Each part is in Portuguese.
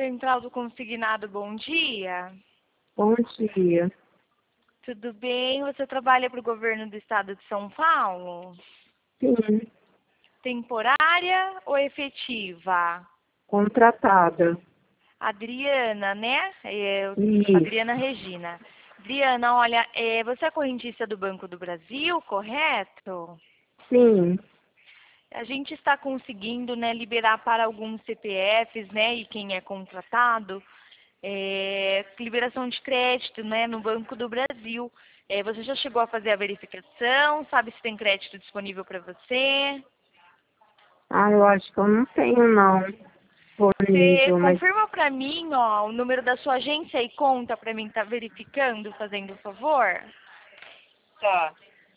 Central do Consignado, bom dia. Bom dia. Tudo bem? Você trabalha para o governo do estado de São Paulo? Sim, Temporária ou efetiva? contratada. Adriana, né? Isso. Adriana Regina. Adriana, olha, você é correntista do Banco do Brasil, correto? Sim. A gente está conseguindo, né, liberar para alguns CPFs, né, e quem é contratado, liberação de crédito, né, no Banco do Brasil. Você já chegou a fazer a verificação? Sabe se tem crédito disponível para você? Eu acho que eu não tenho, não, Você disponível, mas confirma para mim, ó, o número da sua agência e conta para mim estar verificando, fazendo o favor? tá.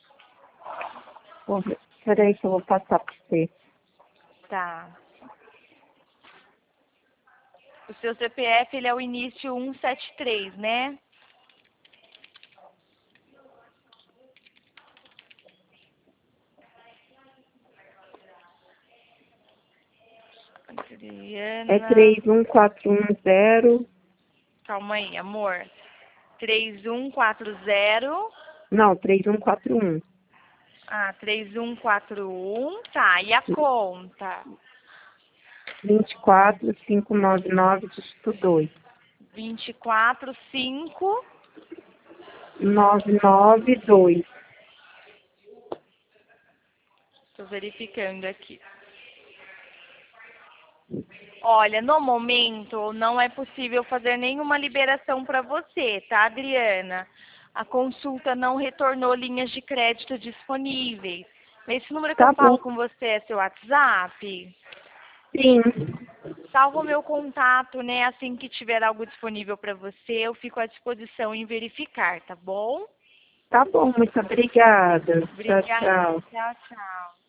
Peraí que eu vou passar para você. Tá. O seu CPF, ele é o início 173, né? É Adriana, 31410. calma aí, amor. 3140. Não, 3141. 3141. Tá, e a conta? 24599, dígito 2. 245. 992. Estou verificando aqui. Olha, no momento não é possível fazer nenhuma liberação para você, tá, Adriana? A consulta não retornou linhas de crédito disponíveis. Esse número que eu Tá falo bom. com você é seu WhatsApp? Sim. Salva o meu contato, né? Assim que tiver algo disponível para você, eu fico à disposição em verificar, tá bom? Tá bom, muito obrigada. Tchau, Obrigada. tchau. Tchau, tchau.